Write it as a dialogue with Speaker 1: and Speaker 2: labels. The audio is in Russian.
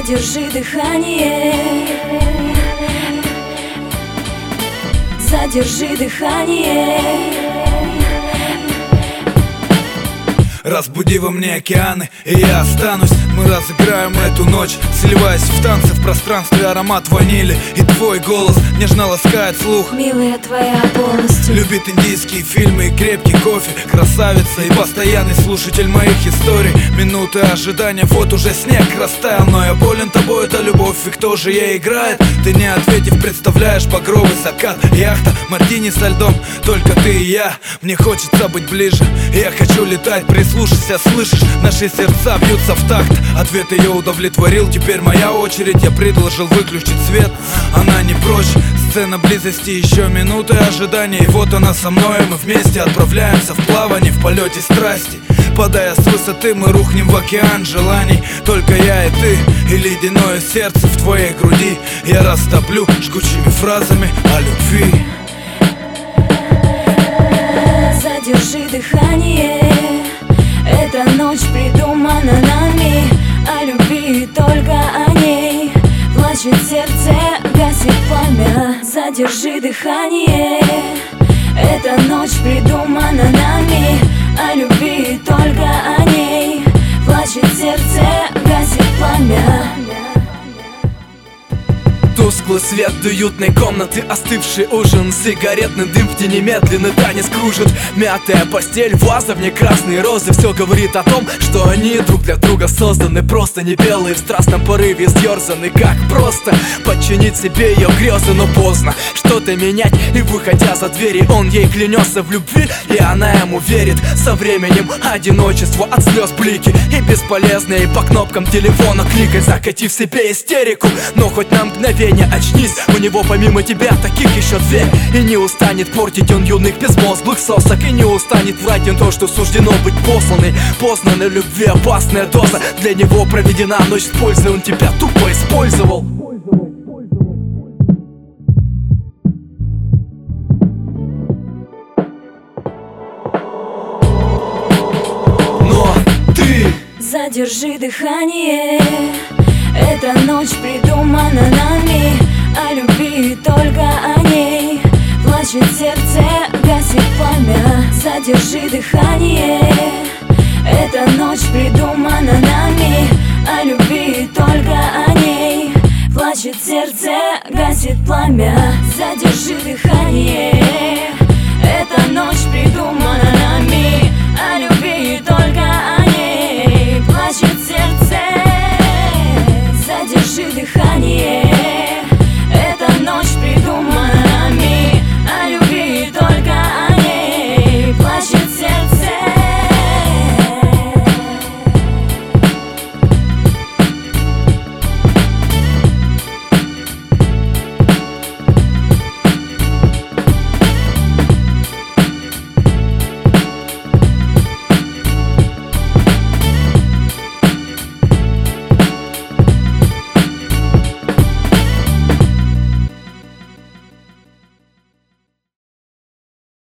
Speaker 1: Задержи дыхание, задержи дыхание.
Speaker 2: Разбуди во мне океаны, и я останусь. Мы разыграем эту ночь, сливаясь в танцы в пространстве. Аромат ванили и твой голос нежно ласкает слух.
Speaker 1: Милая твоя полностью.
Speaker 2: Любит индийские фильмы и крепкий кофе. Красавица и постоянный слушатель моих историй. Минуты ожидания, вот уже снег растаял. Но я болен тобой, это любовь, и кто же ей играет? Ты не ответив, представляешь багровый закат. Яхта, мартини со льдом, только ты и я. Мне хочется быть ближе, я хочу летать. Прислушайся, слышишь, наши сердца бьются в такт. Ответ ее удовлетворил, теперь моя очередь. Я предложил выключить свет, она не прочь. Сцена близости, еще минуты ожидания. И вот она со мной, мы вместе отправляемся в плавание, в полете страсти. Падая с высоты, мы рухнем в океан желаний. Только я и ты, и ледяное сердце в твоей груди я растоплю жгучими фразами о любви.
Speaker 1: Задержи дыхание, эта ночь придумана нами. О любви, только о ней. Плачет сердце, гасит пламя. Задержи дыхание, эта ночь придумана нами. О любви, только о ней. Плачет сердце, гасит пламя.
Speaker 3: Тусклый свет уютной комнаты, остывший ужин, сигаретный дым в тени, медленный танец кружит. Мятая постель, ваза, в ней красные розы. Все говорит о том, что они друг для друга созданы. Просто не белые, в страстном порыве сдерзаны. Как просто подчинить себе ее грезы, но поздно что-то менять. И выходя за двери, он ей клянется в любви, и она ему верит. Со временем одиночество, от слез блики, и бесполезно и по кнопкам телефона кликать, закатив себе истерику. Но хоть на мгновение очнись, у него помимо тебя таких еще две. И не устанет портить он юных безмозглых сосок, и не устанет врать им то, что суждено быть посланной. Познанной любви опасная доза, для него проведена ночь с пользой. Он тебя тупо использовал. Но ты
Speaker 1: задержи дыхание, эта ночь придумана нами. О любви, только о ней. Плачет сердце, гасит пламя. Задержи дыхание, эта ночь придумана нами. О любви, только о ней. Плачет сердце, гасит пламя. Задержи дыхание.